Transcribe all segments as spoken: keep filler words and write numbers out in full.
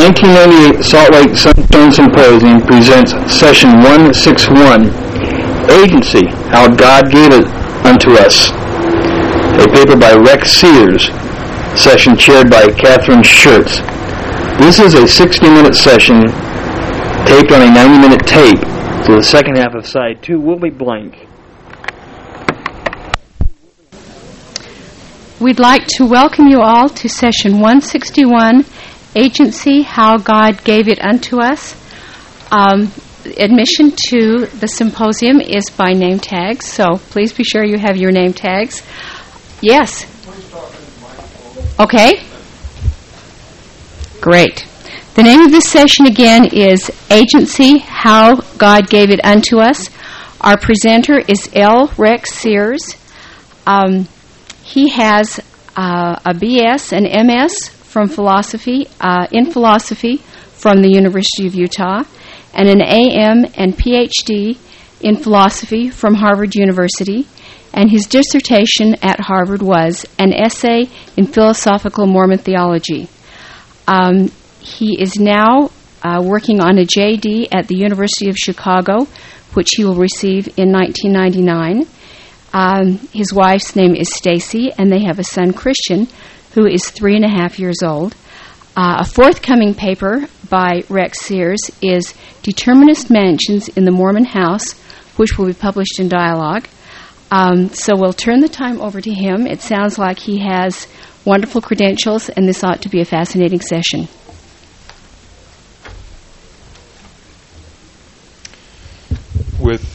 nineteen ninety-eight Salt Lake Sunstone Symposium presents Session one sixty-one, Agency, How God Gave It Unto Us, a paper by Rex Sears, session chaired by Catherine Schertz. This is a sixty-minute session taped on a ninety-minute tape, so the second half of side two will be blank. We'd like to welcome you all to Session one sixty-one, Agency, How God Gave It Unto Us. Um, admission to the symposium is by name tags, so please be sure you have your name tags. Yes? Okay. Great. The name of this session again is Agency, How God Gave It Unto Us. Our presenter is L. Rex Sears. Um, he has uh, a B S and M S from philosophy, uh, in philosophy from the University of Utah, and an A M and P H D in philosophy from Harvard University, and his dissertation at Harvard was an essay in philosophical Mormon theology. Um, he is now uh, working on a J D at the University of Chicago, which he will receive in nineteen ninety-nine. Um, his wife's name is Stacy, and they have a son, Christian, who is three and a half years old. Uh, a forthcoming paper by Rex Sears is Determinist Mansions in the Mormon House, which will be published in Dialogue. Um, so we'll turn the time over to him. It sounds like he has wonderful credentials, and this ought to be a fascinating session. With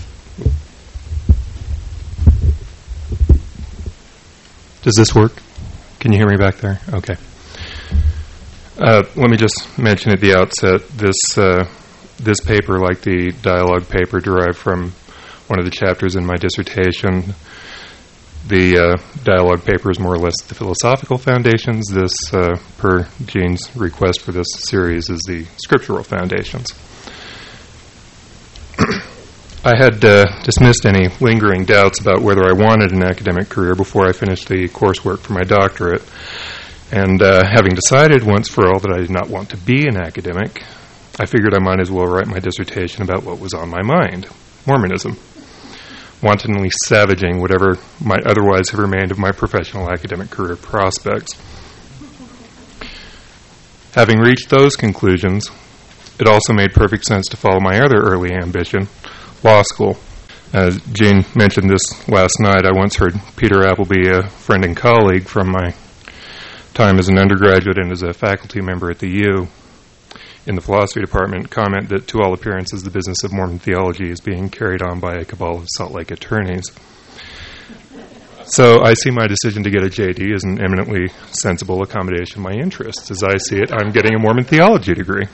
Does this work? Can you hear me back there? Okay. Uh, let me just mention at the outset, this uh, this paper, like the dialogue paper, derived from one of the chapters in my dissertation. The uh, dialogue paper is more or less the philosophical foundations. This, uh, per Gene's request for this series, is the scriptural foundations. I had uh, dismissed any lingering doubts about whether I wanted an academic career before I finished the coursework for my doctorate. And uh, having decided once for all that I did not want to be an academic, I figured I might as well write my dissertation about what was on my mind, Mormonism, wantonly savaging whatever might otherwise have remained of my professional academic career prospects. Having reached those conclusions, it also made perfect sense to follow my other early ambition, law school. As Gene mentioned this last night, I once heard Peter Appleby, a friend and colleague from my time as an undergraduate and as a faculty member at the U in the philosophy department, comment that to all appearances the business of Mormon theology is being carried on by a cabal of Salt Lake attorneys. So I see my decision to get a J D as an eminently sensible accommodation of my interests. As I see it, I'm getting a Mormon theology degree.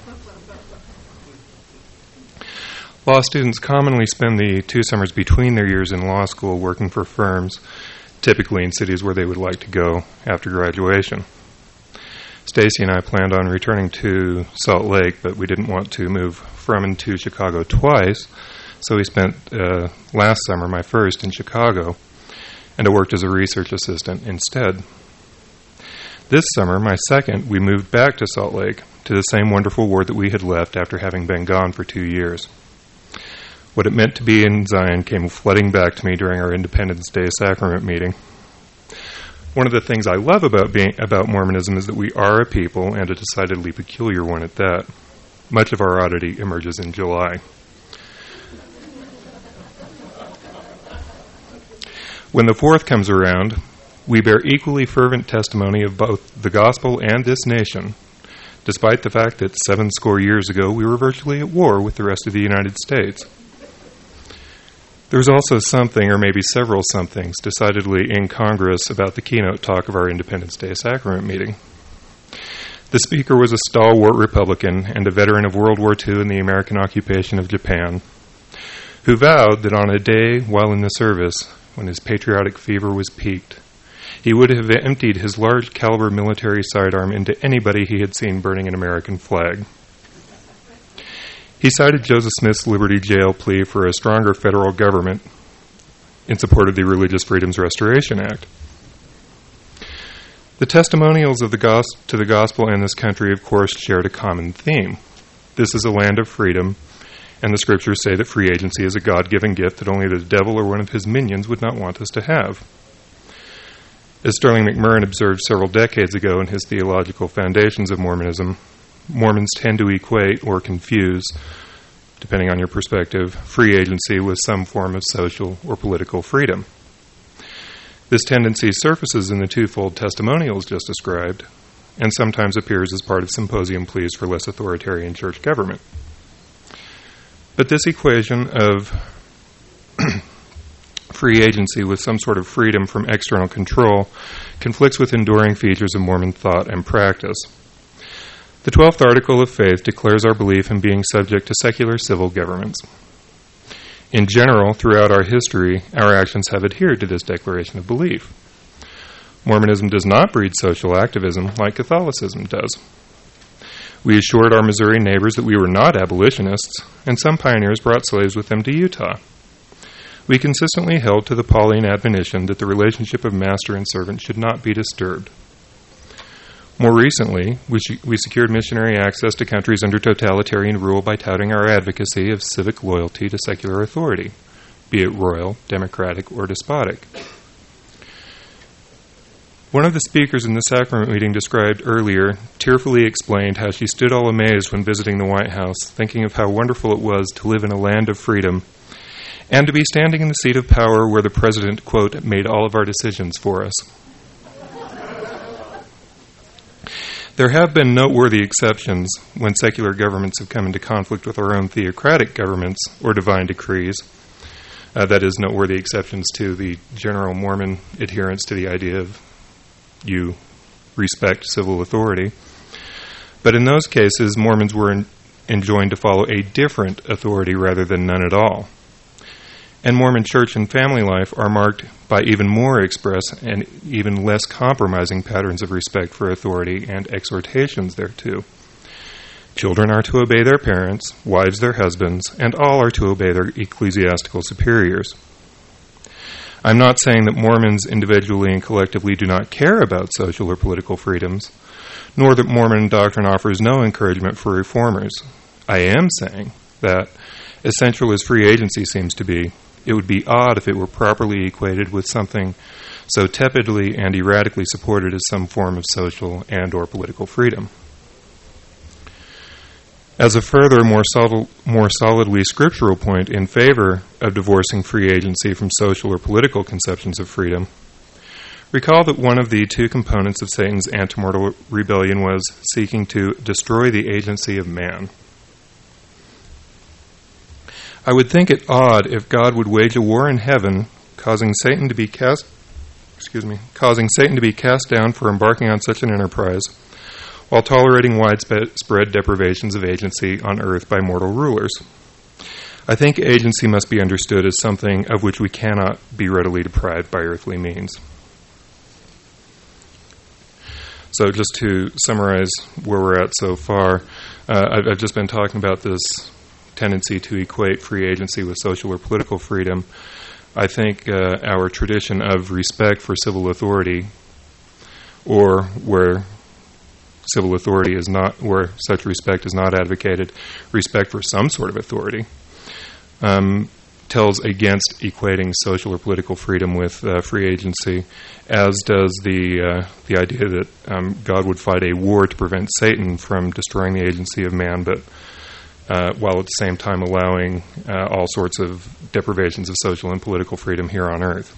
Law students commonly spend the two summers between their years in law school working for firms, typically in cities where they would like to go after graduation. Stacy and I planned on returning to Salt Lake, but we didn't want to move from and to Chicago twice, so we spent uh, last summer, my first, in Chicago, and I worked as a research assistant instead. This summer, my second, we moved back to Salt Lake, to the same wonderful ward that we had left after having been gone for two years. What it meant to be in Zion came flooding back to me during our Independence Day sacrament meeting. One of the things I love about being about Mormonism is that we are a people, and a decidedly peculiar one at that. Much of our oddity emerges in July. When the fourth comes around, we bear equally fervent testimony of both the gospel and this nation, despite the fact that seven score years ago we were virtually at war with the rest of the United States. There's also something, or maybe several somethings, decidedly incongruous about the keynote talk of our Independence Day sacrament meeting. The speaker was a stalwart Republican and a veteran of World War Two and the American occupation of Japan, who vowed that on a day while in the service, when his patriotic fever was peaked, he would have emptied his large caliber military sidearm into anybody he had seen burning an American flag. He cited Joseph Smith's Liberty Jail plea for a stronger federal government in support of the Religious Freedoms Restoration Act. The testimonials of the gos- to the gospel in this country, of course, shared a common theme. This is a land of freedom, and the scriptures say that free agency is a God-given gift that only the devil or one of his minions would not want us to have. As Sterling McMurrin observed several decades ago in his Theological Foundations of Mormonism, Mormons tend to equate or confuse, depending on your perspective, free agency with some form of social or political freedom. This tendency surfaces in the twofold testimonials just described, and sometimes appears as part of symposium pleas for less authoritarian church government. But this equation of free agency with some sort of freedom from external control conflicts with enduring features of Mormon thought and practice. The twelfth Article of Faith declares our belief in being subject to secular civil governments. In general, throughout our history, our actions have adhered to this declaration of belief. Mormonism does not breed social activism like Catholicism does. We assured our Missouri neighbors that we were not abolitionists, and some pioneers brought slaves with them to Utah. We consistently held to the Pauline admonition that the relationship of master and servant should not be disturbed. More recently, we, sh- we secured missionary access to countries under totalitarian rule by touting our advocacy of civic loyalty to secular authority, be it royal, democratic, or despotic. One of the speakers in the sacrament meeting described earlier tearfully explained how she stood all amazed when visiting the White House, thinking of how wonderful it was to live in a land of freedom and to be standing in the seat of power where the president, quote, made all of our decisions for us. There have been noteworthy exceptions when secular governments have come into conflict with our own theocratic governments or divine decrees. Uh, that is, noteworthy exceptions to the general Mormon adherence to the idea of you respect civil authority. But in those cases, Mormons were in, enjoined to follow a different authority rather than none at all. And Mormon church and family life are marked by even more express and even less compromising patterns of respect for authority and exhortations thereto. Children are to obey their parents, wives their husbands, and all are to obey their ecclesiastical superiors. I'm not saying that Mormons individually and collectively do not care about social or political freedoms, nor that Mormon doctrine offers no encouragement for reformers. I am saying that, essential as free agency seems to be, it would be odd if it were properly equated with something so tepidly and erratically supported as some form of social and or political freedom. As a further, more, solid, more solidly scriptural point in favor of divorcing free agency from social or political conceptions of freedom, recall that one of the two components of Satan's antemortal rebellion was seeking to destroy the agency of man. I would think it odd if God would wage a war in heaven, causing Satan to be cast, excuse me, causing Satan to be cast down for embarking on such an enterprise, while tolerating widespread deprivations of agency on earth by mortal rulers. I think agency must be understood as something of which we cannot be readily deprived by earthly means. So just to summarize where we're at so far, uh, I've, I've just been talking about this tendency to equate free agency with social or political freedom. I think uh, our tradition of respect for civil authority, or where civil authority is not, where such respect is not advocated, respect for some sort of authority, um, tells against equating social or political freedom with uh, free agency, as does the uh, the idea that um, God would fight a war to prevent Satan from destroying the agency of man, but uh, while at the same time allowing uh, all sorts of deprivations of social and political freedom here on earth.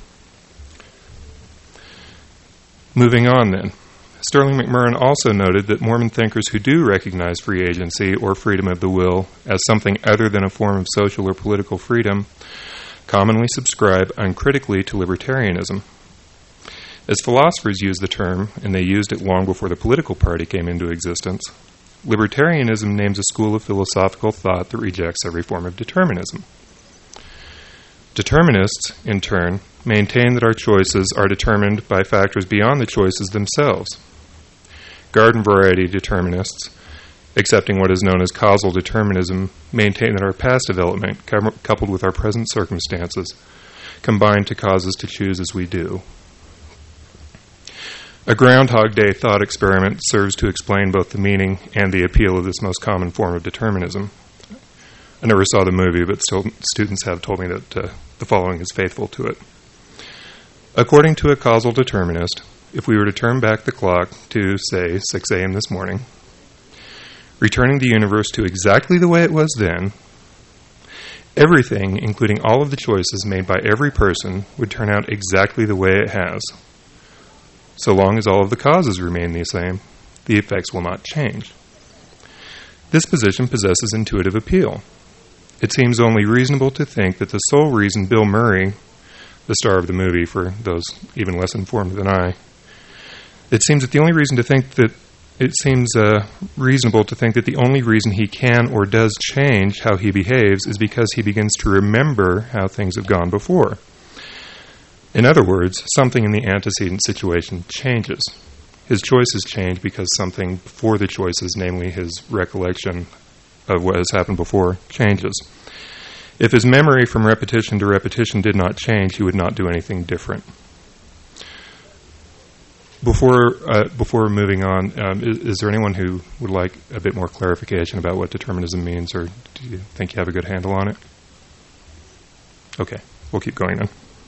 Moving on then. Sterling McMurrin also noted that Mormon thinkers who do recognize free agency or freedom of the will as something other than a form of social or political freedom commonly subscribe uncritically to libertarianism. As philosophers use the term, and they used it long before the political party came into existence, libertarianism names a school of philosophical thought that rejects every form of determinism. Determinists, in turn, maintain that our choices are determined by factors beyond the choices themselves. Garden variety determinists, accepting what is known as causal determinism, maintain that our past development, coupled with our present circumstances, combine to cause us to choose as we do. A Groundhog Day thought experiment serves to explain both the meaning and the appeal of this most common form of determinism. I never saw the movie, but still students have told me that uh, the following is faithful to it. According to a causal determinist, if we were to turn back the clock to, say, six a.m. this morning, returning the universe to exactly the way it was then, everything, including all of the choices made by every person, would turn out exactly the way it has. So long as all of the causes remain the same, the effects will not change. This position possesses intuitive appeal. It seems only reasonable to think that the sole reason Bill Murray, the star of the movie for those even less informed than I, it seems that the only reason to think that it seems uh, reasonable to think that the only reason he can or does change how he behaves is because he begins to remember how things have gone before. In other words, something in the antecedent situation changes. His choices change because something before the choices, namely his recollection of what has happened before, changes. If his memory from repetition to repetition did not change, he would not do anything different. Before uh, before moving on, um, is, is there anyone who would like a bit more clarification about what determinism means, or do you think you have a good handle on it? Okay, we'll keep going then.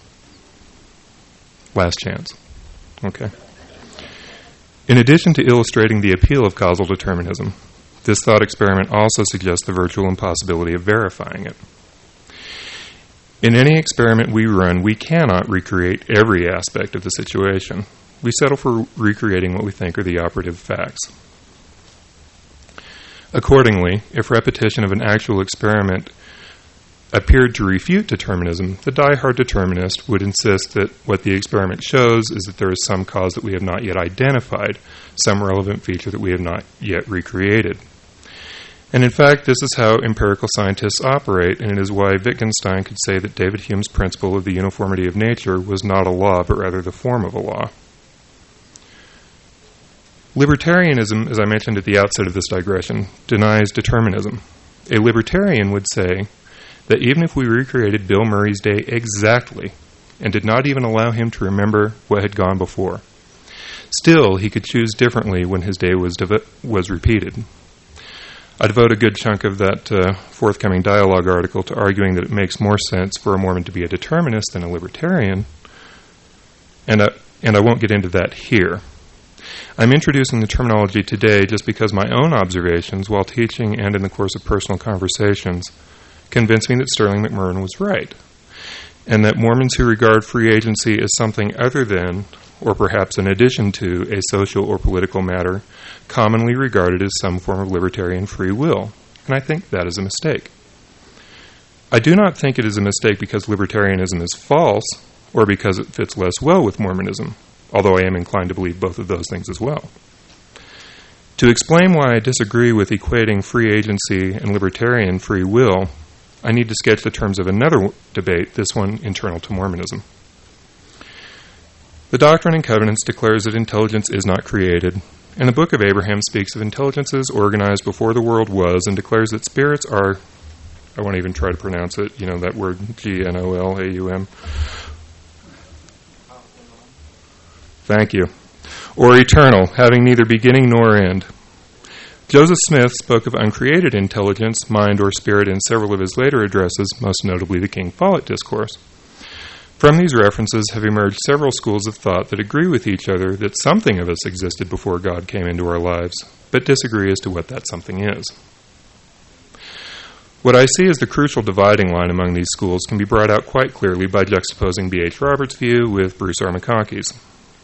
Last chance. Okay. In addition to illustrating the appeal of causal determinism, this thought experiment also suggests the virtual impossibility of verifying it. In any experiment we run, we cannot recreate every aspect of the situation. We settle for recreating what we think are the operative facts. Accordingly, if repetition of an actual experiment appeared to refute determinism, the die-hard determinist would insist that what the experiment shows is that there is some cause that we have not yet identified, some relevant feature that we have not yet recreated. And in fact, this is how empirical scientists operate, and it is why Wittgenstein could say that David Hume's principle of the uniformity of nature was not a law, but rather the form of a law. Libertarianism, as I mentioned at the outset of this digression, denies determinism. A libertarian would say that even if we recreated Bill Murray's day exactly and did not even allow him to remember what had gone before, still he could choose differently when his day was dev- was repeated. I devote a good chunk of that uh, forthcoming dialogue article to arguing that it makes more sense for a Mormon to be a determinist than a libertarian, and I, and I won't get into that here. I'm introducing the terminology today just because my own observations while teaching and in the course of personal conversations convinced me that Sterling McMurrin was right, and that Mormons who regard free agency as something other than, or perhaps in addition to, a social or political matter, commonly regard it as some form of libertarian free will, and I think that is a mistake. I do not think it is a mistake because libertarianism is false, or because it fits less well with Mormonism, although I am inclined to believe both of those things as well. To explain why I disagree with equating free agency and libertarian free will, I need to sketch the terms of another debate, this one internal to Mormonism. The Doctrine and Covenants declares that intelligence is not created, and the Book of Abraham speaks of intelligences organized before the world was and declares that spirits are, I won't even try to pronounce it, you know, that word G N O L A U M. Thank you. Or eternal, having neither beginning nor end. Joseph Smith spoke of uncreated intelligence, mind, or spirit in several of his later addresses, most notably the King Follett Discourse. From these references have emerged several schools of thought that agree with each other that something of us existed before God came into our lives, but disagree as to what that something is. What I see as the crucial dividing line among these schools can be brought out quite clearly by juxtaposing B H Roberts' view with Bruce R. McConkie's.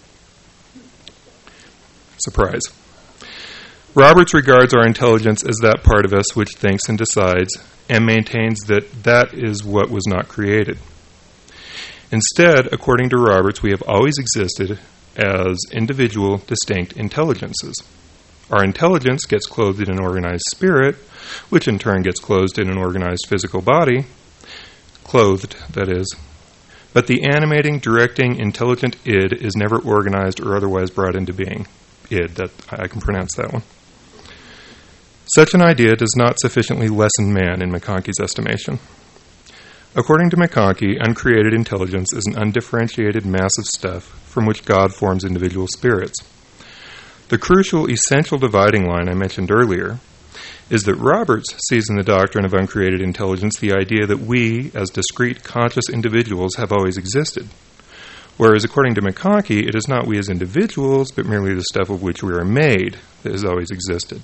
Surprise. Roberts regards our intelligence as that part of us which thinks and decides, and maintains that that is what was not created. Instead, according to Roberts, we have always existed as individual, distinct intelligences. Our intelligence gets clothed in an organized spirit, which in turn gets clothed in an organized physical body, clothed, that is. But the animating, directing, intelligent id is never organized or otherwise brought into being. Id, that I can pronounce that one. Such an idea does not sufficiently lessen man in McConkie's estimation. According to McConkie, uncreated intelligence is an undifferentiated mass of stuff from which God forms individual spirits. The crucial, essential dividing line I mentioned earlier is that Roberts sees in the doctrine of uncreated intelligence the idea that we, as discrete conscious individuals, have always existed. Whereas according to McConkie, it is not we as individuals, but merely the stuff of which we are made that has always existed.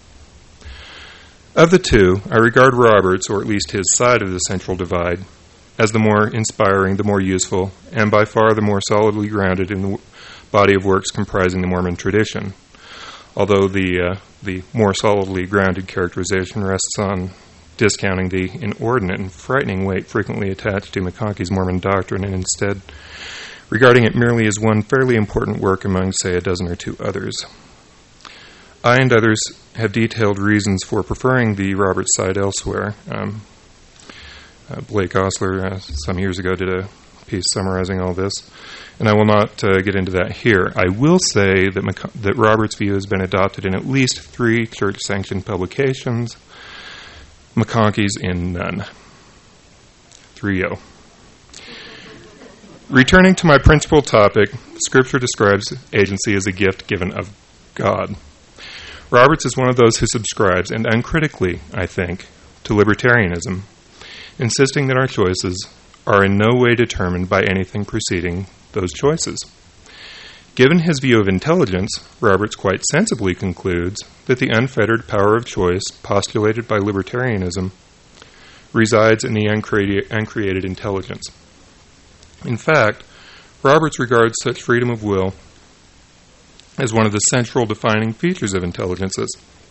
Of the two, I regard Roberts, or at least his side of the central divide, as the more inspiring, the more useful, and by far the more solidly grounded in the body of works comprising the Mormon tradition, although the uh, the more solidly grounded characterization rests on discounting the inordinate and frightening weight frequently attached to McConkie's Mormon doctrine, and instead regarding it merely as one fairly important work among, say, a dozen or two others. I and others have detailed reasons for preferring the Roberts side elsewhere. Um, uh, Blake Osler, uh, some years ago, did a piece summarizing all this, and I will not uh, get into that here. I will say that Mc- that Roberts' view has been adopted in at least three church-sanctioned publications, McConkie's in none. three oh. Returning to my principal topic, Scripture describes agency as a gift given of God. Roberts is one of those who subscribes, and uncritically, I think, to libertarianism, insisting that our choices are in no way determined by anything preceding those choices. Given his view of intelligence, Roberts quite sensibly concludes that the unfettered power of choice postulated by libertarianism resides in the uncreated, uncreated intelligence. In fact, Roberts regards such freedom of will as one of the central defining features of intelligences.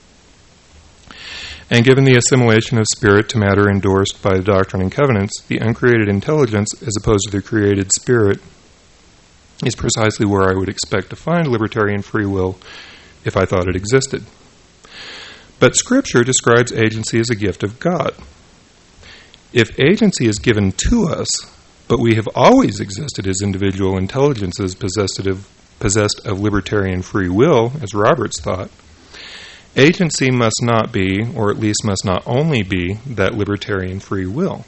And given the assimilation of spirit to matter endorsed by the Doctrine and Covenants, the uncreated intelligence, as opposed to the created spirit, is precisely where I would expect to find libertarian free will if I thought it existed. But Scripture describes agency as a gift of God. If agency is given to us, but we have always existed as individual intelligences possessed of, possessed of libertarian free will, as Roberts thought, agency must not be, or at least must not only be, that libertarian free will.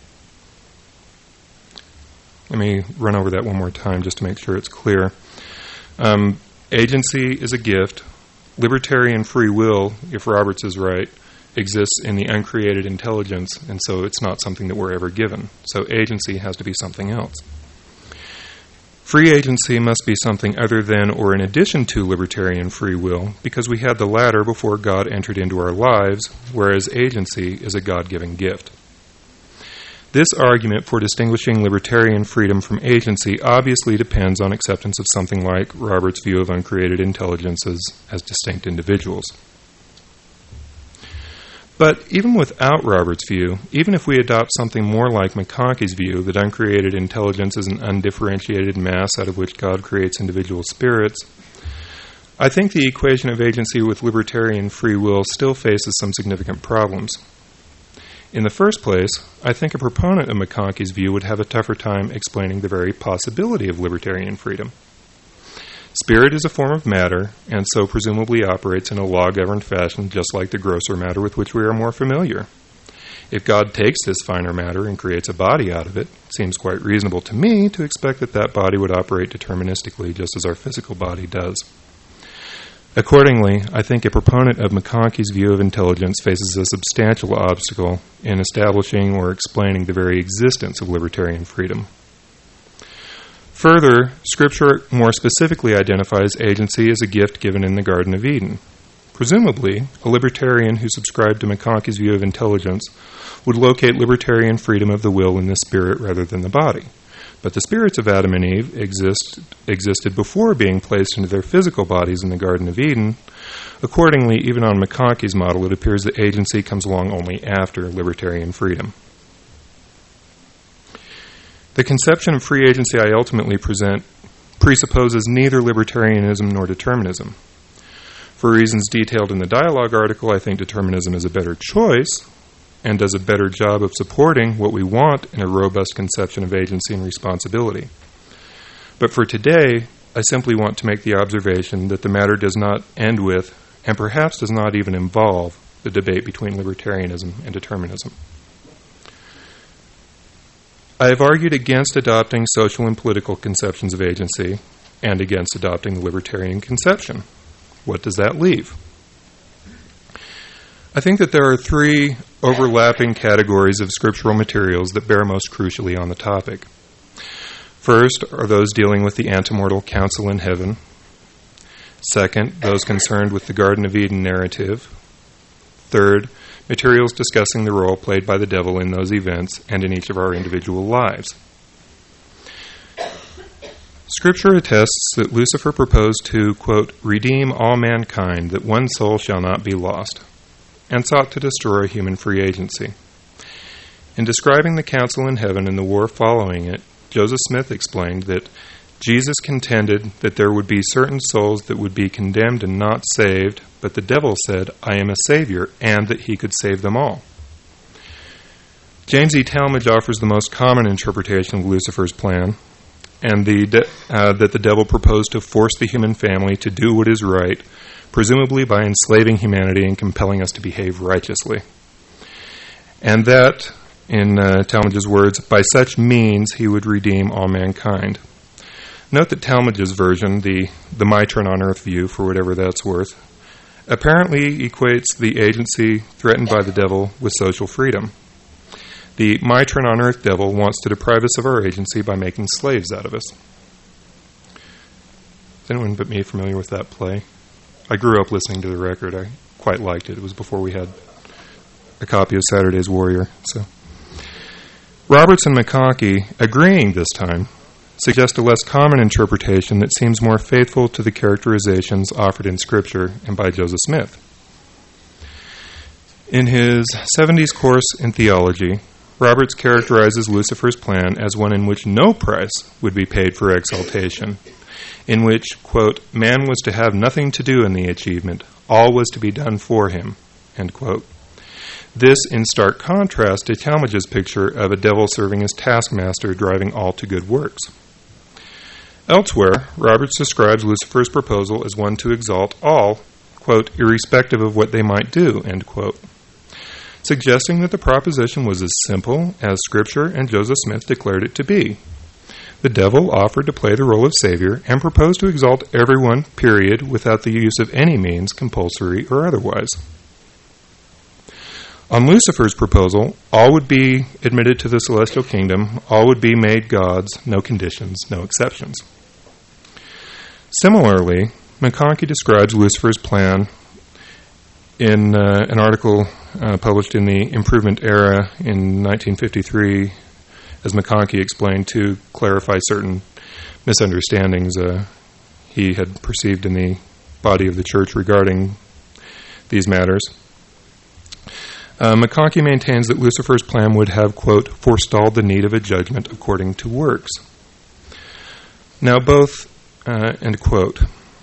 Let me run over that one more time just to make sure it's clear. Um, agency is a gift. Libertarian free will, if Roberts is right, exists in the uncreated intelligence, and so it's not something that we're ever given. So agency has to be something else. Free agency must be something other than or in addition to libertarian free will, because we had the latter before God entered into our lives, whereas agency is a God-given gift. This argument for distinguishing libertarian freedom from agency obviously depends on acceptance of something like Roberts' view of uncreated intelligences as distinct individuals. But even without Roberts' view, even if we adopt something more like McConkie's view that uncreated intelligence is an undifferentiated mass out of which God creates individual spirits, I think the equation of agency with libertarian free will still faces some significant problems. In the first place, I think a proponent of McConkie's view would have a tougher time explaining the very possibility of libertarian freedom. Spirit is a form of matter, and so presumably operates in a law-governed fashion just like the grosser matter with which we are more familiar. If God takes this finer matter and creates a body out of it, it seems quite reasonable to me to expect that that body would operate deterministically just as our physical body does. Accordingly, I think a proponent of McConkie's view of intelligence faces a substantial obstacle in establishing or explaining the very existence of libertarian freedom. Further, Scripture more specifically identifies agency as a gift given in the Garden of Eden. Presumably, a libertarian who subscribed to McConkie's view of intelligence would locate libertarian freedom of the will in the spirit rather than the body. But the spirits of Adam and Eve exist, existed before being placed into their physical bodies in the Garden of Eden. Accordingly, even on McConkie's model, it appears that agency comes along only after libertarian freedom. The conception of free agency I ultimately present presupposes neither libertarianism nor determinism. For reasons detailed in the dialogue article, I think determinism is a better choice and does a better job of supporting what we want in a robust conception of agency and responsibility. But for today, I simply want to make the observation that the matter does not end with, and perhaps does not even involve, the debate between libertarianism and determinism. I have argued against adopting social and political conceptions of agency and against adopting the libertarian conception. What does that leave? I think that there are three overlapping categories of scriptural materials that bear most crucially on the topic. First are those dealing with the antemortal council in heaven. Second, those concerned with the Garden of Eden narrative. Third, materials discussing the role played by the devil in those events and in each of our individual lives. Scripture attests that Lucifer proposed to, quote, redeem all mankind, that one soul shall not be lost, and sought to destroy human free agency. In describing the council in heaven and the war following it, Joseph Smith explained that Jesus contended that there would be certain souls that would be condemned and not saved, but the devil said, I am a Savior, and that he could save them all. James E. Talmage offers the most common interpretation of Lucifer's plan, and the de- uh, that the devil proposed to force the human family to do what is right, presumably by enslaving humanity and compelling us to behave righteously. And that, in uh, Talmage's words, by such means he would redeem all mankind. Note that Talmage's version, the, the Mitron on Earth view, for whatever that's worth, apparently equates the agency threatened by the devil with social freedom. The Mitron on Earth devil wants to deprive us of our agency by making slaves out of us. Is anyone but me familiar with that play? I grew up listening to the record. I quite liked it. It was before we had a copy of Saturday's Warrior. So, Roberts and McConkie, agreeing this time, suggest a less common interpretation that seems more faithful to the characterizations offered in Scripture and by Joseph Smith. In his seventies course in theology, Roberts characterizes Lucifer's plan as one in which no price would be paid for exaltation, in which, quote, man was to have nothing to do in the achievement, all was to be done for him, end quote. This in stark contrast to Talmage's picture of a devil serving as taskmaster driving all to good works. Elsewhere, Roberts describes Lucifer's proposal as one to exalt all, quote, irrespective of what they might do, end quote, suggesting that the proposition was as simple as Scripture and Joseph Smith declared it to be. The devil offered to play the role of Savior and proposed to exalt everyone, period, without the use of any means, compulsory or otherwise. On Lucifer's proposal, all would be admitted to the celestial kingdom, all would be made gods, no conditions, no exceptions. Similarly, McConkie describes Lucifer's plan in uh, an article uh, published in the Improvement Era in nineteen fifty-three, as McConkie explained, to clarify certain misunderstandings uh, he had perceived in the body of the church regarding these matters. Uh, McConkie maintains that Lucifer's plan would have, quote, forestalled the need of a judgment according to works. Now both, uh, end quote.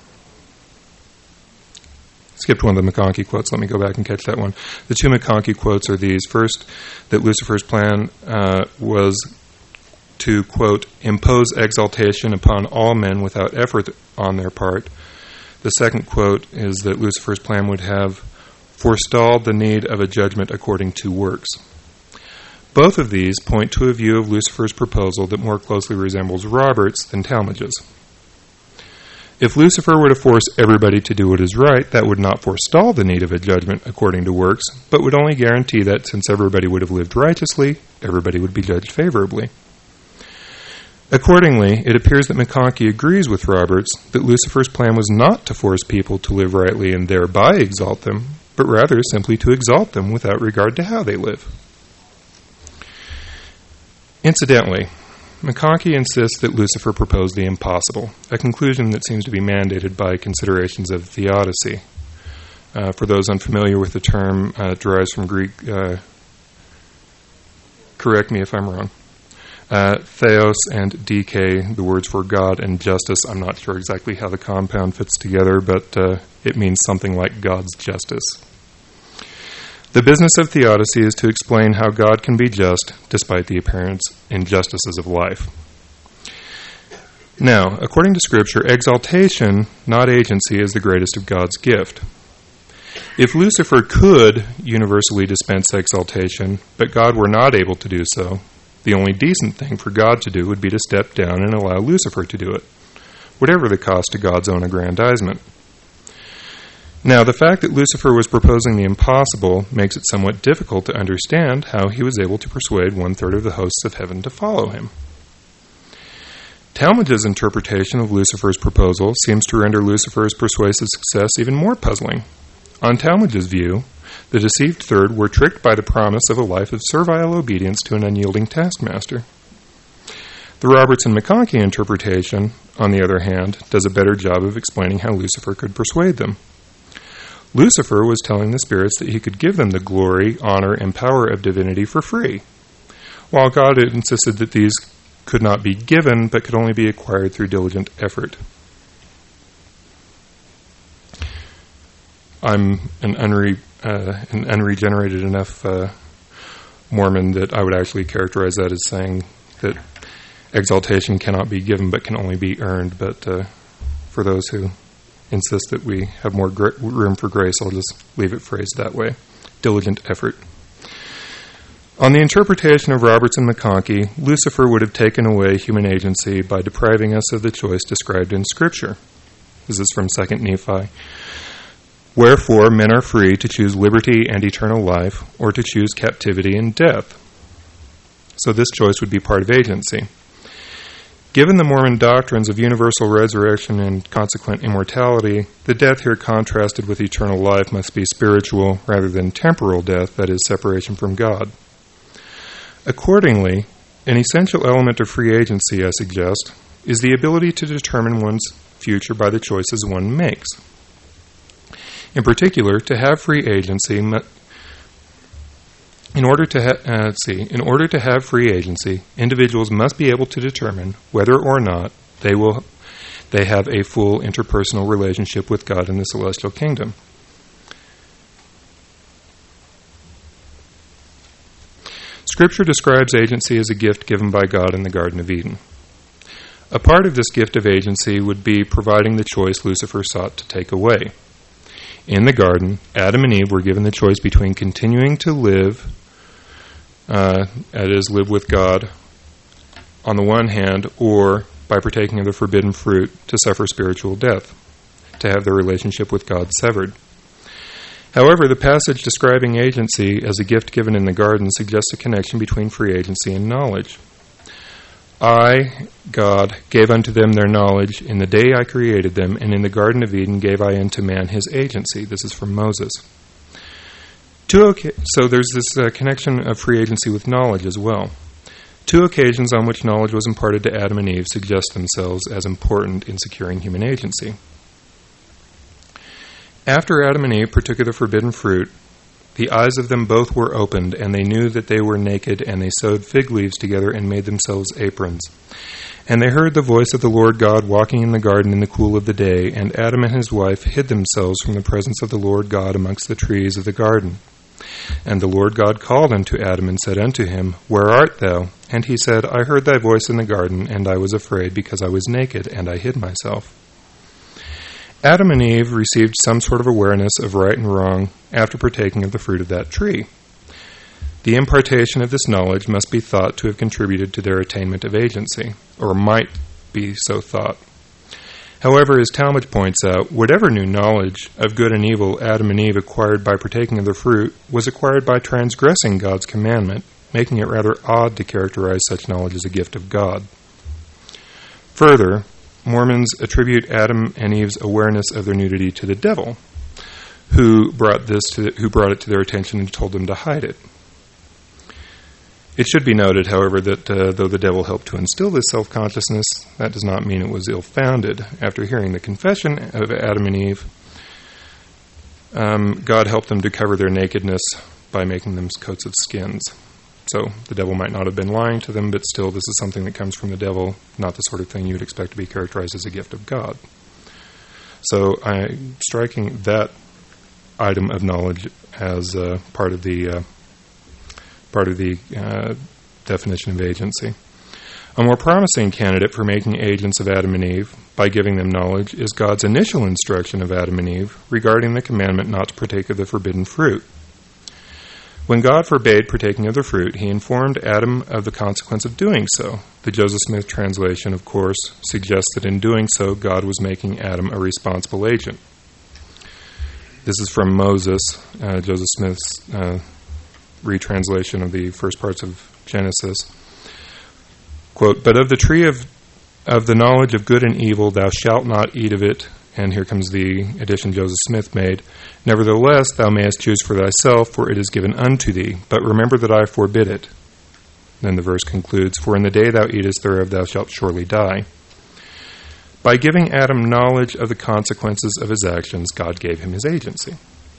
Skipped one of the McConkie quotes. Let me go back and catch that one. The two McConkie quotes are these. First, that Lucifer's plan uh, was to, quote, impose exaltation upon all men without effort on their part. The second quote is that Lucifer's plan would have forestalled the need of a judgment according to works. Both of these point to a view of Lucifer's proposal that more closely resembles Robert's than Talmage's. If Lucifer were to force everybody to do what is right, that would not forestall the need of a judgment according to works, but would only guarantee that since everybody would have lived righteously, everybody would be judged favorably. Accordingly, it appears that McConkie agrees with Roberts that Lucifer's plan was not to force people to live rightly and thereby exalt them, but rather simply to exalt them without regard to how they live. Incidentally, McConkie insists that Lucifer proposed the impossible, a conclusion that seems to be mandated by considerations of theodicy. Uh, for those unfamiliar with the term, uh, it derives from Greek, uh, correct me if I'm wrong, uh, theos and dike, the words for God and justice. I'm not sure exactly how the compound fits together, but uh, it means something like God's justice. The business of theodicy is to explain how God can be just despite the apparent injustices of life. Now, according to Scripture, exaltation, not agency, is the greatest of God's gift. If Lucifer could universally dispense exaltation, but God were not able to do so, The only decent thing for God to do would be to step down and allow Lucifer to do it, whatever the cost to God's own aggrandizement. Now, the fact that Lucifer was proposing the impossible makes it somewhat difficult to understand how he was able to persuade one-third of the hosts of heaven to follow him. Talmage's interpretation of Lucifer's proposal seems to render Lucifer's persuasive success even more puzzling. On Talmage's view, the deceived third were tricked by the promise of a life of servile obedience to an unyielding taskmaster. The Robertson McConkie interpretation, on the other hand, does a better job of explaining how Lucifer could persuade them. Lucifer was telling the spirits that he could give them the glory, honor, and power of divinity for free, while God had insisted that these could not be given, but could only be acquired through diligent effort. I'm an, unre, uh, an unregenerated enough uh, Mormon that I would actually characterize that as saying that exaltation cannot be given, but can only be earned. But uh, for those who insist that we have more gra- room for grace, I'll just leave it phrased that way. Diligent effort. On the interpretation of Robertson McConkie, Lucifer would have taken away human agency by depriving us of the choice described in Scripture. This is from Second Nephi. Wherefore men are free to choose liberty and eternal life, or to choose captivity and death. So this choice would be part of agency. Given the Mormon doctrines of universal resurrection and consequent immortality, the death here contrasted with eternal life must be spiritual rather than temporal death, that is, separation from God. Accordingly, an essential element of free agency, I suggest, is the ability to determine one's future by the choices one makes. In particular, to have free agency, in order to ha- uh, let's see, in order to have free agency, individuals must be able to determine whether or not they will they have a full interpersonal relationship with God in the celestial kingdom. Scripture describes agency as a gift given by God in the Garden of Eden. A part of this gift of agency would be providing the choice Lucifer sought to take away. In the garden, Adam and Eve were given the choice between continuing to live, uh, that is, live with God on the one hand, or by partaking of the forbidden fruit, to suffer spiritual death, to have their relationship with God severed. However, the passage describing agency as a gift given in the garden suggests a connection between free agency and knowledge. I, God, gave unto them their knowledge in the day I created them, and in the Garden of Eden gave I unto man his agency. This is from Moses. Two oca- so there's this uh, connection of free agency with knowledge as well. Two occasions on which knowledge was imparted to Adam and Eve suggest themselves as important in securing human agency. After Adam and Eve partook of the forbidden fruit, the eyes of them both were opened, and they knew that they were naked, and they sewed fig leaves together and made themselves aprons. And they heard the voice of the Lord God walking in the garden in the cool of the day, and Adam and his wife hid themselves from the presence of the Lord God amongst the trees of the garden. And the Lord God called unto Adam and said unto him, Where art thou? And he said, I heard thy voice in the garden, and I was afraid, because I was naked, and I hid myself. Adam and Eve received some sort of awareness of right and wrong after partaking of the fruit of that tree. The impartation of this knowledge must be thought to have contributed to their attainment of agency, or might be so thought. However, as Talmage points out, whatever new knowledge of good and evil Adam and Eve acquired by partaking of the fruit was acquired by transgressing God's commandment, making it rather odd to characterize such knowledge as a gift of God. Further, Mormons attribute Adam and Eve's awareness of their nudity to the devil, who brought this to, who brought it to their attention and told them to hide it. It should be noted, however, that uh, though the devil helped to instill this self-consciousness, that does not mean it was ill-founded. After hearing the confession of Adam and Eve, um, God helped them to cover their nakedness by making them coats of skins. So the devil might not have been lying to them, but still this is something that comes from the devil, not the sort of thing you would expect to be characterized as a gift of God. So I, striking that item of knowledge as uh, part of the uh, part of the uh, definition of agency. A more promising candidate for making agents of Adam and Eve by giving them knowledge is God's initial instruction of Adam and Eve regarding the commandment not to partake of the forbidden fruit. When God forbade partaking of the fruit, he informed Adam of the consequence of doing so. The Joseph Smith translation, of course, suggests that in doing so, God was making Adam a responsible agent. This is from Moses, uh, Joseph Smith's uh, retranslation of the first parts of Genesis. Quote, "But of the tree of, of the knowledge of good and evil thou shalt not eat of it," and here comes the addition Joseph Smith made, "Nevertheless thou mayest choose for thyself, for it is given unto thee. But remember that I forbid it." Then the verse concludes, "For in the day thou eatest thereof thou shalt surely die." By giving Adam knowledge of the consequences of his actions, God gave him his agency.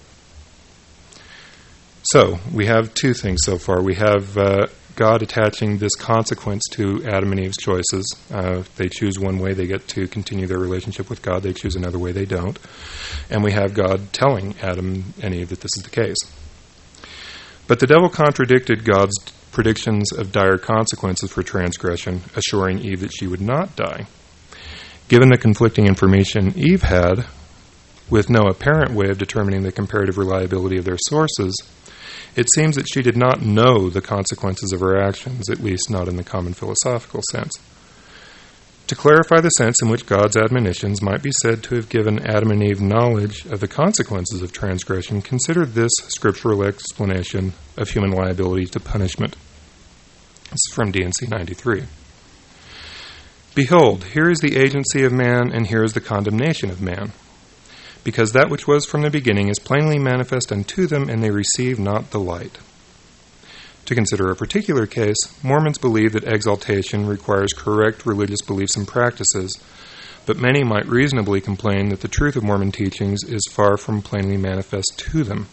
So, we have two things so far. We have uh, God attaching this consequence to Adam and Eve's choices. Uh, if they choose one way, they get to continue their relationship with God. They choose another way, they don't. And we have God telling Adam and Eve that this is the case. But the devil contradicted God's predictions of dire consequences for transgression, assuring Eve that she would not die. Given the conflicting information Eve had, with no apparent way of determining the comparative reliability of their sources, it seems that she did not know the consequences of her actions, at least not in the common philosophical sense. To clarify the sense in which God's admonitions might be said to have given Adam and Eve knowledge of the consequences of transgression, consider this scriptural explanation of human liability to punishment. This is from D and C ninety-three. "Behold, here is the agency of man, and here is the condemnation of man. Because that which was from the beginning is plainly manifest unto them, and they receive not the light." To consider a particular case, Mormons believe that exaltation requires correct religious beliefs and practices, but many might reasonably complain that the truth of Mormon teachings is far from plainly manifest to them.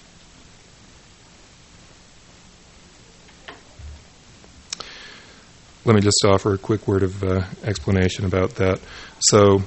Let me just offer a quick word of uh, explanation about that. So,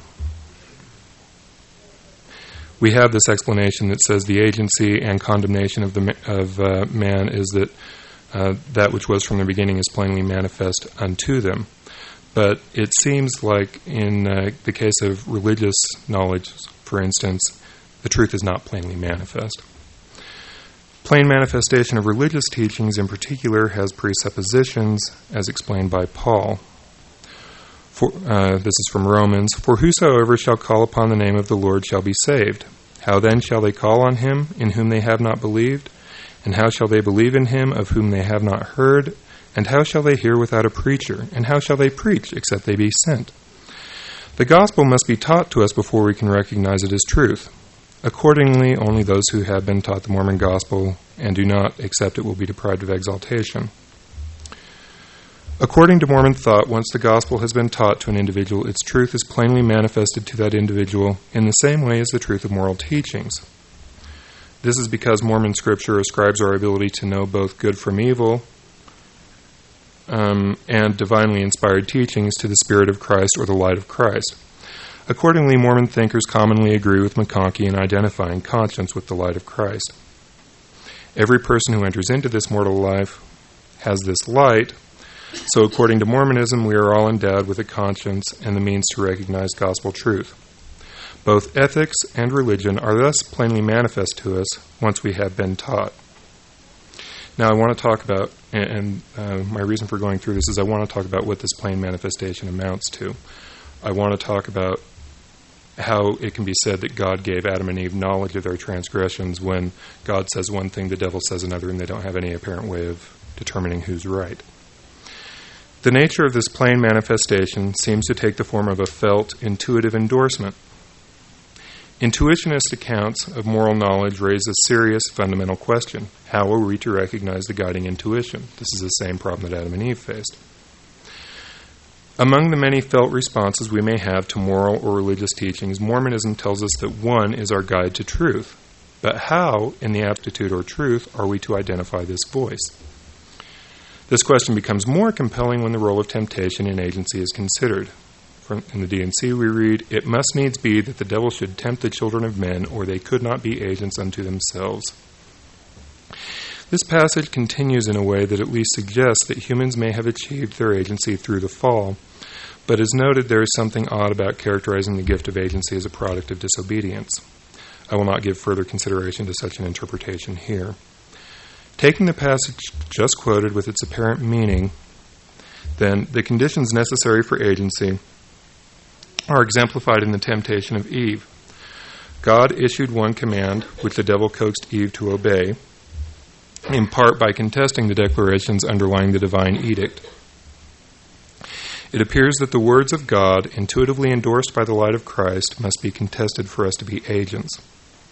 we have this explanation that says the agency and condemnation of the of uh, man is that uh, that which was from the beginning is plainly manifest unto them. But it seems like in uh, the case of religious knowledge, for instance, the truth is not plainly manifest. Plain manifestation of religious teachings in particular has presuppositions, as explained by Paul. For, uh, this is from Romans, "For whosoever shall call upon the name of the Lord shall be saved. How then shall they call on him in whom they have not believed? And how shall they believe in him of whom they have not heard? And how shall they hear without a preacher? And how shall they preach except they be sent?" The gospel must be taught to us before we can recognize it as truth. Accordingly, only those who have been taught the Mormon gospel and do not accept it will be deprived of exaltation. According to Mormon thought, once the gospel has been taught to an individual, its truth is plainly manifested to that individual in the same way as the truth of moral teachings. This is because Mormon scripture ascribes our ability to know both good from evil um, and divinely inspired teachings to the Spirit of Christ or the light of Christ. Accordingly, Mormon thinkers commonly agree with McConkie in identifying conscience with the light of Christ. Every person who enters into this mortal life has this light, so according to Mormonism, we are all endowed with a conscience and the means to recognize gospel truth. Both ethics and religion are thus plainly manifest to us once we have been taught. Now I want to talk about, and uh, my reason for going through this is I want to talk about what this plain manifestation amounts to. I want to talk about how it can be said that God gave Adam and Eve knowledge of their transgressions when God says one thing, the devil says another, and they don't have any apparent way of determining who's right. The nature of this plain manifestation seems to take the form of a felt, intuitive endorsement. Intuitionist accounts of moral knowledge raise a serious fundamental question. How are we to recognize the guiding intuition? This is the same problem that Adam and Eve faced. Among the many felt responses we may have to moral or religious teachings, Mormonism tells us that one is our guide to truth. But how, in the aptitude or truth, are we to identify this voice? This question becomes more compelling when the role of temptation in agency is considered. In the D and C we read, "It must needs be that the devil should tempt the children of men, or they could not be agents unto themselves." This passage continues in a way that at least suggests that humans may have achieved their agency through the fall, but as noted, there is something odd about characterizing the gift of agency as a product of disobedience. I will not give further consideration to such an interpretation here. Taking the passage just quoted with its apparent meaning, then the conditions necessary for agency are exemplified in the temptation of Eve. God issued one command, which the devil coaxed Eve to obey, in part by contesting the declarations underlying the divine edict. It appears that the words of God, intuitively endorsed by the light of Christ, must be contested for us to be agents.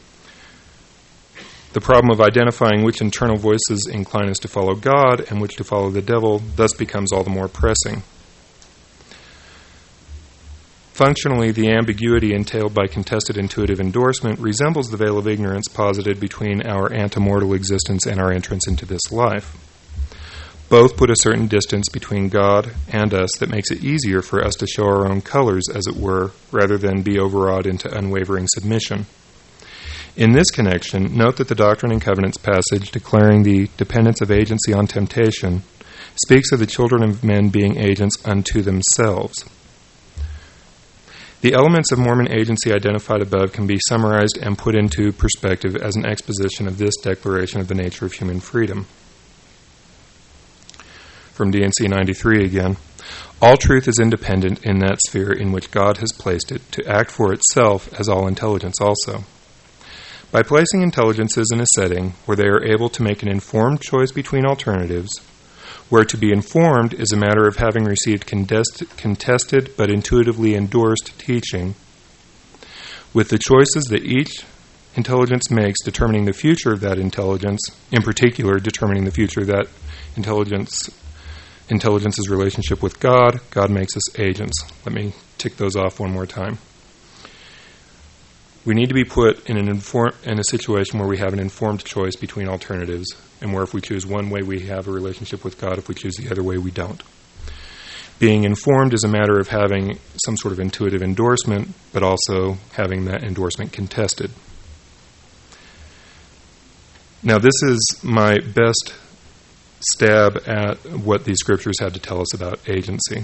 The problem of identifying which internal voices incline us to follow God and which to follow the devil thus becomes all the more pressing. Functionally, the ambiguity entailed by contested intuitive endorsement resembles the veil of ignorance posited between our antemortal existence and our entrance into this life. Both put a certain distance between God and us that makes it easier for us to show our own colors, as it were, rather than be overawed into unwavering submission. In this connection, note that the Doctrine and Covenants passage declaring the dependence of agency on temptation speaks of the children of men being agents unto themselves. The elements of Mormon agency identified above can be summarized and put into perspective as an exposition of this declaration of the nature of human freedom. From D and C ninety-three again, all truth is independent in that sphere in which God has placed it, to act for itself as all intelligence also. By placing intelligences in a setting where they are able to make an informed choice between alternatives, where to be informed is a matter of having received contest- contested but intuitively endorsed teaching, with the choices that each intelligence makes determining the future of that intelligence, in particular determining the future of that intelligence, intelligence's relationship with God, God makes us agents. Let me tick those off one more time. We need to be put in an inform- in a situation where we have an informed choice between alternatives, and where if we choose one way, we have a relationship with God. If we choose the other way, we don't. Being informed is a matter of having some sort of intuitive endorsement, but also having that endorsement contested. Now, this is my best stab at what these scriptures have to tell us about agency.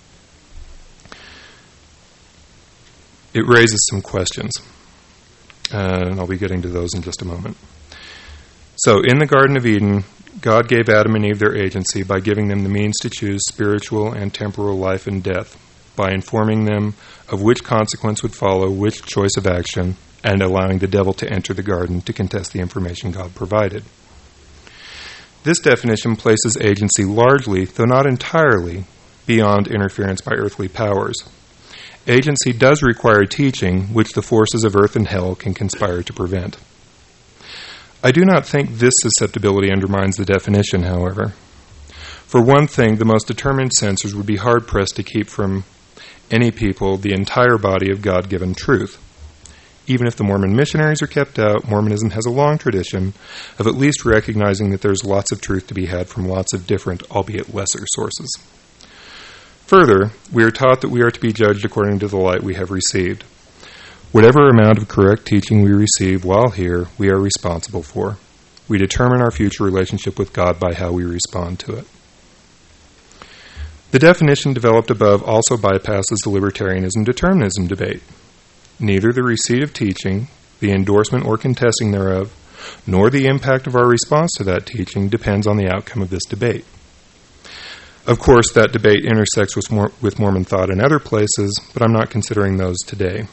It raises some questions. Uh, and I'll be getting to those in just a moment. So, in the Garden of Eden, God gave Adam and Eve their agency by giving them the means to choose spiritual and temporal life and death, by informing them of which consequence would follow which choice of action, and allowing the devil to enter the garden to contest the information God provided. This definition places agency largely, though not entirely, beyond interference by earthly powers. Agency does require teaching, which the forces of earth and hell can conspire to prevent. I do not think this susceptibility undermines the definition, however. For one thing, the most determined censors would be hard-pressed to keep from any people the entire body of God-given truth. Even if the Mormon missionaries are kept out, Mormonism has a long tradition of at least recognizing that there's lots of truth to be had from lots of different, albeit lesser, sources. Further, we are taught that we are to be judged according to the light we have received. Whatever amount of correct teaching we receive while here, we are responsible for. We determine our future relationship with God by how we respond to it. The definition developed above also bypasses the libertarianism determinism debate. Neither the receipt of teaching, the endorsement or contesting thereof, nor the impact of our response to that teaching depends on the outcome of this debate. Of course, that debate intersects with, Mor- with Mormon thought in other places, but I'm not considering those today.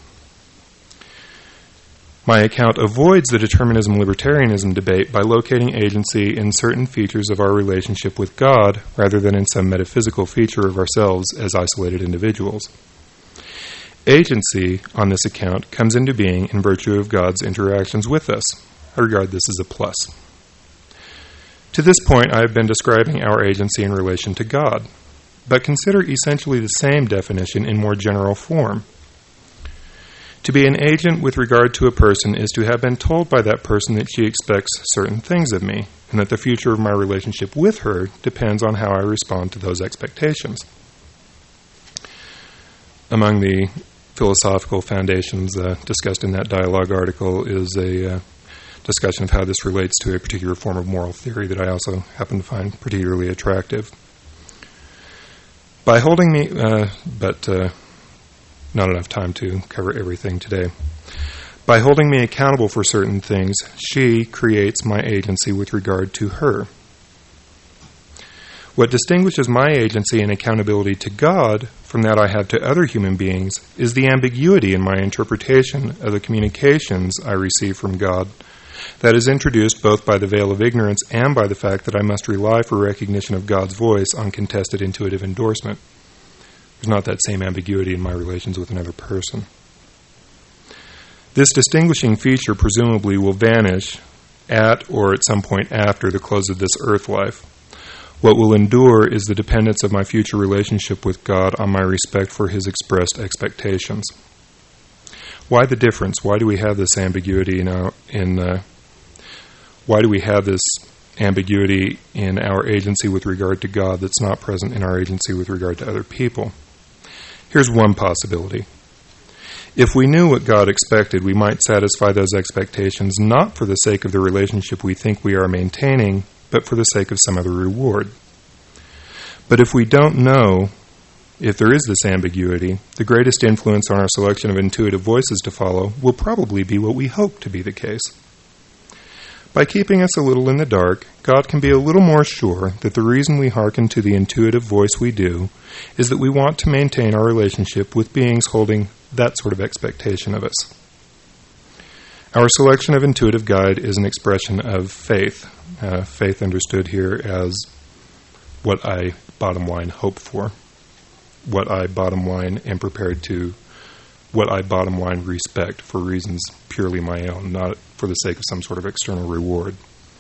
My account avoids the determinism-libertarianism debate by locating agency in certain features of our relationship with God rather than in some metaphysical feature of ourselves as isolated individuals. Agency, on this account, comes into being in virtue of God's interactions with us. I regard this as a plus. To this point, I have been describing our agency in relation to God, but consider essentially the same definition in more general form. To be an agent with regard to a person is to have been told by that person that she expects certain things of me, and that the future of my relationship with her depends on how I respond to those expectations. Among the philosophical foundations uh, discussed in that dialogue article is a uh, discussion of how this relates to a particular form of moral theory that I also happen to find particularly attractive. By holding me, uh, but uh, not enough time to cover everything today. By holding me accountable for certain things, she creates my agency with regard to her. What distinguishes my agency and accountability to God from that I have to other human beings is the ambiguity in my interpretation of the communications I receive from God that is introduced both by the veil of ignorance and by the fact that I must rely for recognition of God's voice on contested intuitive endorsement. There's not that same ambiguity in my relations with another person. This distinguishing feature presumably will vanish at or at some point after the close of this earth life. What will endure is the dependence of my future relationship with God on my respect for His expressed expectations. Why the difference? Why do we have this ambiguity in our, in uh, why do we have this ambiguity in our agency with regard to God that's not present in our agency with regard to other people? Here's one possibility. If we knew what God expected, we might satisfy those expectations not for the sake of the relationship we think we are maintaining, but for the sake of some other reward. But if we don't know, if there is this ambiguity, the greatest influence on our selection of intuitive voices to follow will probably be what we hope to be the case. By keeping us a little in the dark, God can be a little more sure that the reason we hearken to the intuitive voice we do is that we want to maintain our relationship with beings holding that sort of expectation of us. Our selection of intuitive guide is an expression of faith. Uh, faith understood here as what I, bottom line, hope for. What I, bottom line, am prepared to, what I, bottom line, respect for reasons purely my own, not for the sake of some sort of external reward.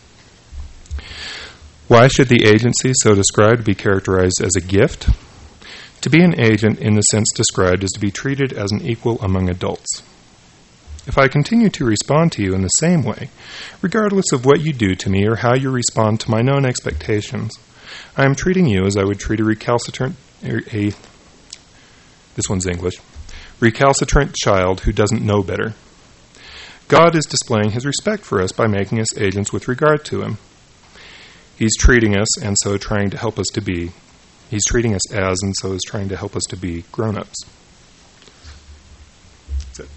Why should the agency so described be characterized as a gift? To be an agent in the sense described is to be treated as an equal among adults. If I continue to respond to you in the same way, regardless of what you do to me or how you respond to my known expectations, I am treating you as I would treat a recalcitrant, a, this one's English, recalcitrant child who doesn't know better. God is displaying His respect for us by making us agents with regard to Him. He's treating us and so trying to help us to be, He's treating us as and so is trying to help us to be grown-ups. That's it.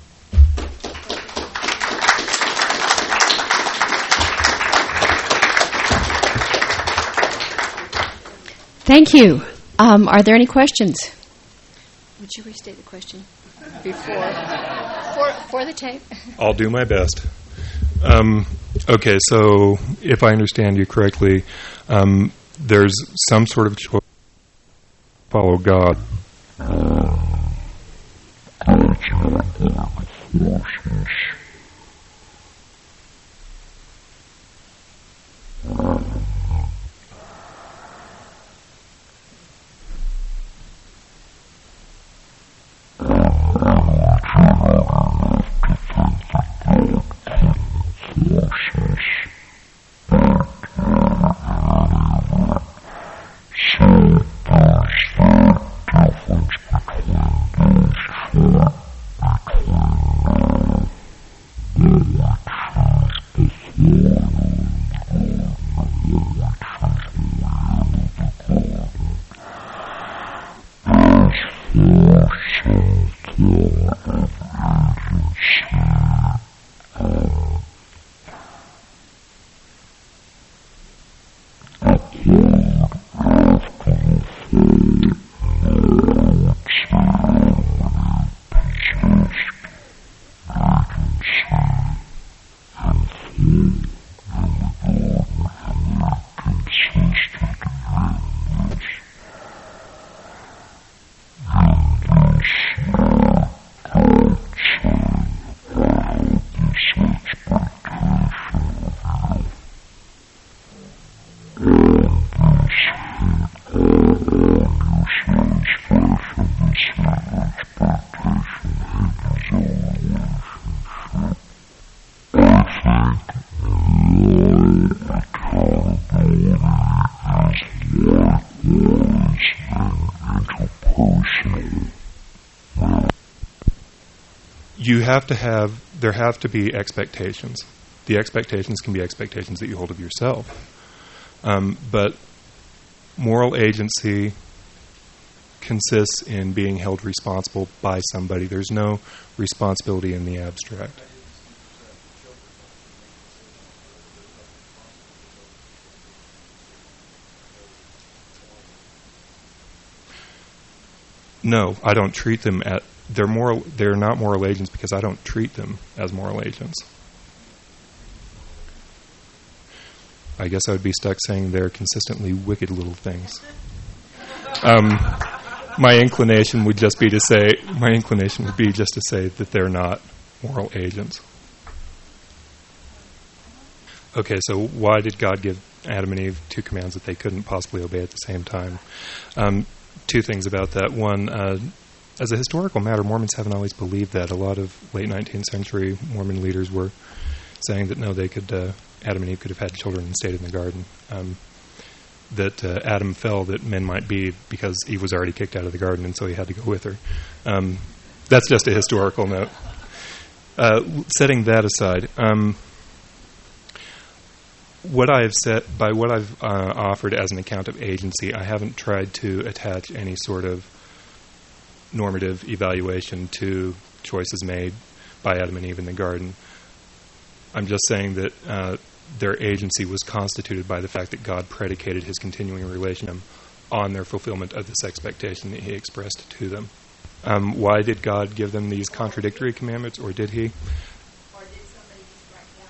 Thank you. Um, are there any questions? Would you restate the question before for, for the tape? I'll do my best. Um, okay, so if I understand you correctly, um, there's some sort of choice to follow God. You have to have, there have to be expectations. The expectations can be expectations that you hold of yourself. Um, but moral agency consists in being held responsible by somebody. There's no responsibility in the abstract. no, I don't treat them at they're moral. They're not moral agents because I don't treat them as moral agents. I guess I would be stuck saying they're consistently wicked little things. Um, my inclination would just be to say my inclination would be just to say that they're not moral agents. Okay, so why did God give Adam and Eve two commands that they couldn't possibly obey at the same time? Um, two things about that. One, uh, as a historical matter, Mormons haven't always believed that. A lot of late nineteenth century Mormon leaders were saying that no, they could, uh, Adam and Eve could have had children and stayed in the garden. Um, that uh, Adam fell that men might be because Eve was already kicked out of the garden, and so he had to go with her. Um, that's just a historical note. Uh, setting that aside, um, what I have said, by what I've uh, offered as an account of agency, I haven't tried to attach any sort of normative evaluation to choices made by Adam and Eve in the garden. I'm just saying that uh, their agency was constituted by the fact that God predicated his continuing relationship on their fulfillment of this expectation that he expressed to them. Um, why did God give them these contradictory commandments, or did he? Or did somebody just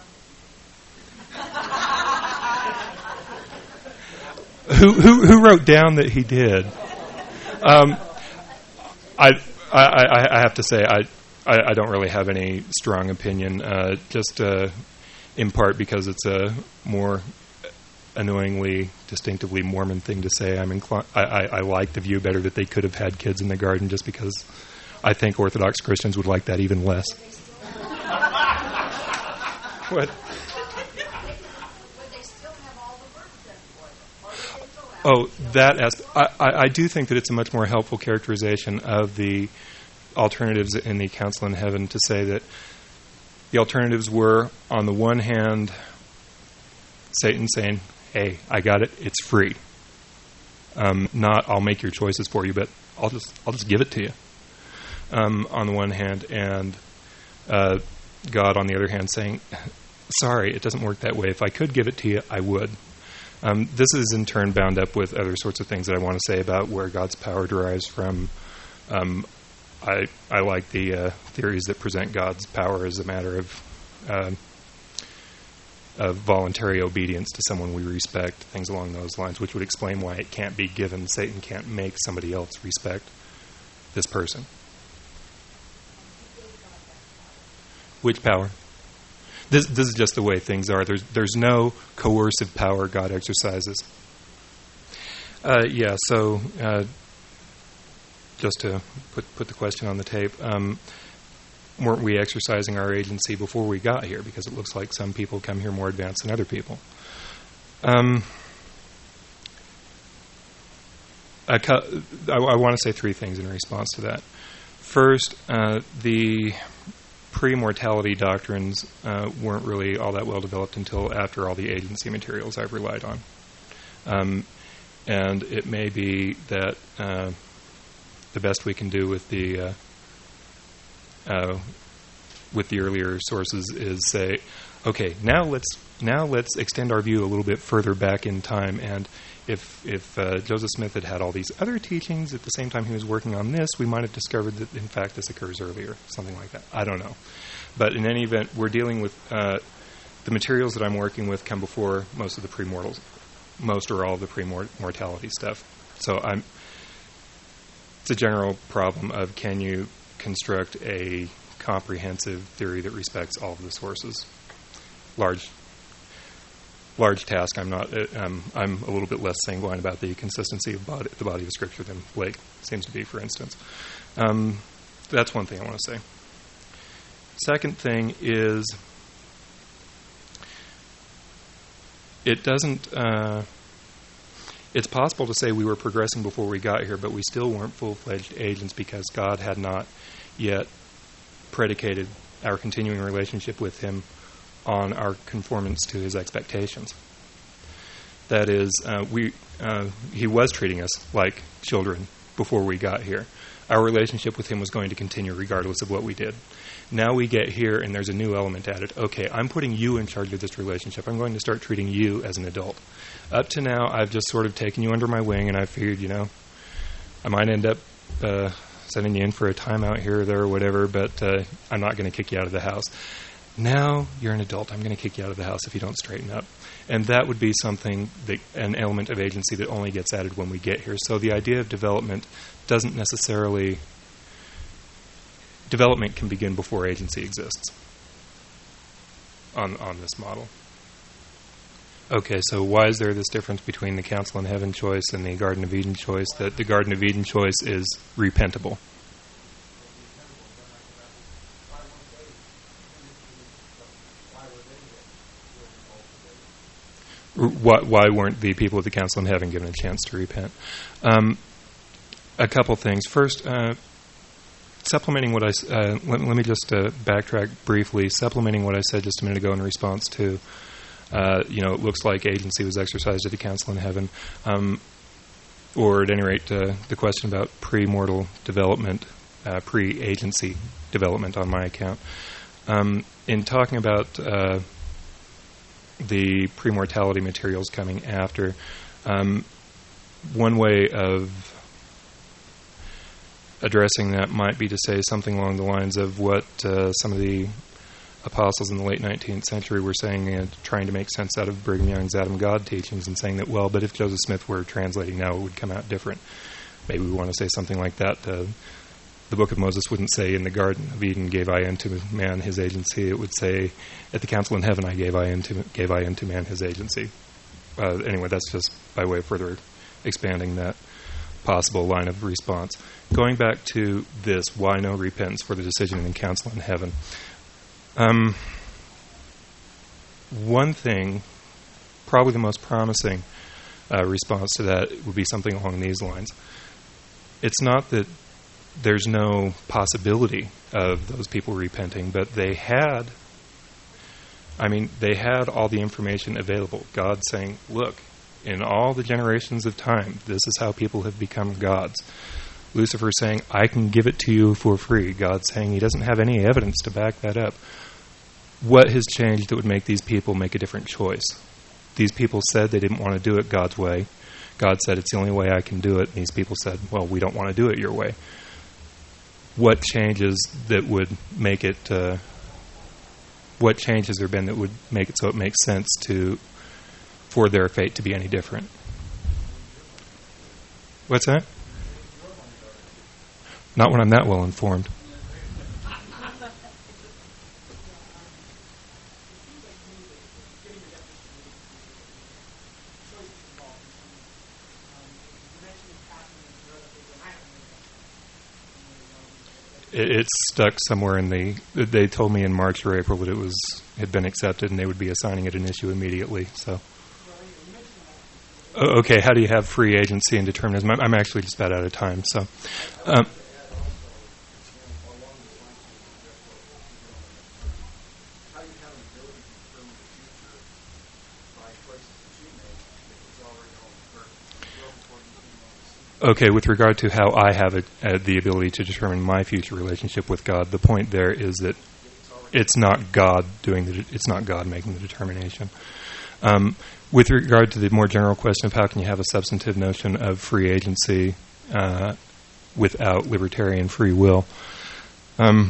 write down? Who, who, who wrote down that he did? Um, I, I, I have to say, I, I, I don't really have any strong opinion, uh, just uh, in part because it's a more annoyingly, distinctively Mormon thing to say. I'm inclined, I, I, I like the view better that they could have had kids in the garden, just because I think Orthodox Christians would like that even less. What? Would they still have all the work done for them? Or would they go out? Oh, that aspect. I, I, I do think that it's a much more helpful characterization of the alternatives in the Council in Heaven to say that the alternatives were, on the one hand, Satan saying, hey, I got it, it's free. Um, not, I'll make your choices for you, but I'll just I'll just give it to you. Um, on the one hand, and uh, God, on the other hand, saying, sorry, it doesn't work that way. If I could give it to you, I would. Um, this is in turn bound up with other sorts of things that I want to say about where God's power derives from. Um, I I like the uh, theories that present God's power as a matter of uh, of voluntary obedience to someone we respect, things along those lines, which would explain why it can't be given. Satan can't make somebody else respect this person. Which power? This this is just the way things are. There's there's no coercive power God exercises. Uh, yeah. So uh, just to put put the question on the tape, um, weren't we exercising our agency before we got here? Because it looks like some people come here more advanced than other people. Um, I, cu- I, I want to say three things in response to that. First, uh, the pre-mortality doctrines uh, weren't really all that well developed until after all the agency materials I've relied on. Um, and it may be that uh, the best we can do with the uh, uh, with the earlier sources is say, okay, now let's now let's extend our view a little bit further back in time. And if if uh, Joseph Smith had had all these other teachings at the same time he was working on this, we might have discovered that in fact this occurs earlier, something like that. I don't know. But in any event, we're dealing with uh, the materials that I'm working with come before most of the pre-mortals, most or all of the pre-mortality stuff. So I'm. It's a general problem of can you construct a comprehensive theory that respects all of the sources. Large, large task. I'm not. Um, I'm a little bit less sanguine about the consistency of body, the body of Scripture than Blake seems to be, for instance. Um, that's one thing I want to say. Second thing is, it doesn't. Uh, it's possible to say we were progressing before we got here, but we still weren't full-fledged agents because God had not yet predicated our continuing relationship with Him on our conformance to His expectations. That is, uh, we uh, He was treating us like children before we got here. Our relationship with Him was going to continue regardless of what we did. Now we get here and there's a new element added. Okay, I'm putting you in charge of this relationship. I'm going to start treating you as an adult. Up to now, I've just sort of taken you under my wing and I figured, you know, I might end up uh, sending you in for a timeout here or there or whatever, but uh, I'm not going to kick you out of the house. Now you're an adult. I'm going to kick you out of the house if you don't straighten up. And that would be something, that, an element of agency that only gets added when we get here. So the idea of development doesn't necessarily... Development can begin before agency exists on, on this model. Okay, so why is there this difference between the Council in Heaven choice and the Garden of Eden choice, that the Garden of Eden choice is repentable? Why, why weren't the people of the Council in Heaven given a chance to repent? Um, a couple things. First, uh, supplementing what I uh, let, let me just uh, backtrack briefly. Supplementing what I said just a minute ago in response to, uh, you know, it looks like agency was exercised at the Council in Heaven, um, or at any rate, uh, the question about pre-mortal development, uh, pre-agency development on my account. Um, in talking about uh, the pre-mortality materials coming after, um, one way of addressing that might be to say something along the lines of what uh, some of the apostles in the late nineteenth century were saying, uh, trying to make sense out of Brigham Young's Adam God teachings, and saying that, well, but if Joseph Smith were translating now, it would come out different. Maybe we want to say something like that. Uh, the Book of Moses wouldn't say, in the Garden of Eden gave I unto man his agency. It would say, at the Council in Heaven I gave I unto, gave I unto man his agency. Uh, anyway, that's just by way of further expanding that possible line of response. Going back to this, why no repentance for the decision in the Council in Heaven? Um, one thing, probably the most promising uh, response to that would be something along these lines. It's not that there's no possibility of those people repenting, but they had, I mean, they had all the information available. God saying, look, in all the generations of time, this is how people have become gods. Lucifer saying, I can give it to you for free. God saying he doesn't have any evidence to back that up. What has changed that would make these people make a different choice? These people said they didn't want to do it God's way. God said, it's the only way I can do it. And these people said, well, we don't want to do it your way. What changes that would make it, uh, what change has there been that would make it so it makes sense to, for their fate to be any different? What's that? Not when I'm that well informed. It's stuck somewhere in the... They told me in March or April that it was had been accepted and they would be assigning it an issue immediately. So, okay, how do you have free agency and determinism? I'm actually just about out of time. So, um, okay, with regard to how I have a, uh, the ability to determine my future relationship with God, the point there is that it's not God doing the, it's not God making the determination. Um, with regard to the more general question of how can you have a substantive notion of free agency uh, without libertarian free will, um,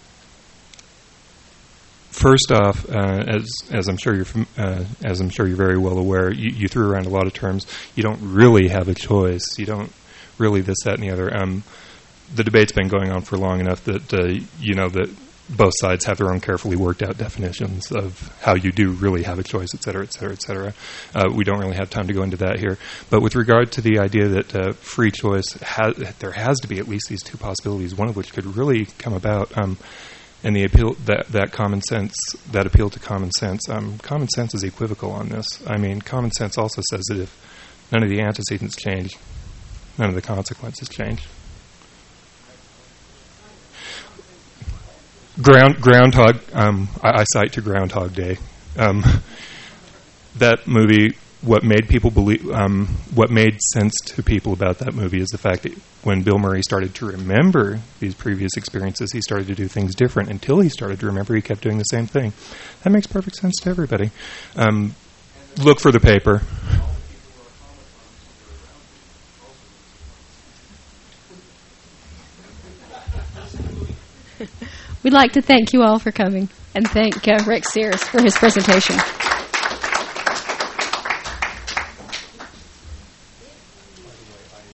first off, uh, as as I'm sure you're uh, as I'm sure you're very well aware, you, you threw around a lot of terms. You don't really have a choice. You don't really this, that, and the other. Um, the debate's been going on for long enough that uh, you know that both sides have their own carefully worked out definitions of how you do really have a choice, et cetera, et cetera, et cetera. Uh, we don't really have time to go into that here. But with regard to the idea that uh, free choice, ha- there has to be at least these two possibilities, one of which could really come about. Um, And the appeal that that common sense, that appeal to common sense, um, common sense is equivocal on this. I mean, common sense also says that if none of the antecedents change, none of the consequences change. Ground Groundhog, um, I, I cite to Groundhog Day. Um, that movie. What made people believe, um, what made sense to people about that movie is the fact that when Bill Murray started to remember these previous experiences, he started to do things different. Until he started to remember, he kept doing the same thing. That makes perfect sense to everybody. Um, look for the paper. we'd like to thank you all for coming and thank uh, Rex Sears for his presentation.